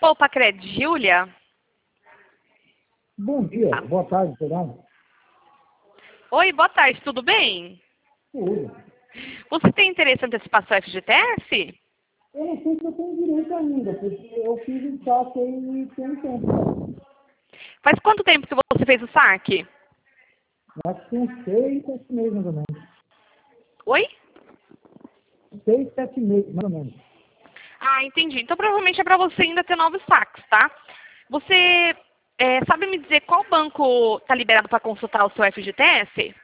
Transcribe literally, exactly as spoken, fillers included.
Poupa Cred, Júlia? Bom dia, boa tarde, será? Oi, boa tarde, tudo bem? Tudo. Você tem interesse em antecipar seu F G T S? Eu não sei se eu tenho direito ainda, porque eu fiz o saque aí tem um tempo, né? Faz quanto tempo que você fez o saque? Acho que tem uns seis, sete meses, mais ou menos. Oi? Seis, sete meses, mais ou menos. Ah, entendi. Então provavelmente é para você ainda ter novos saques, tá? Você é, sabe me dizer qual banco está liberado para consultar o seu F G T S?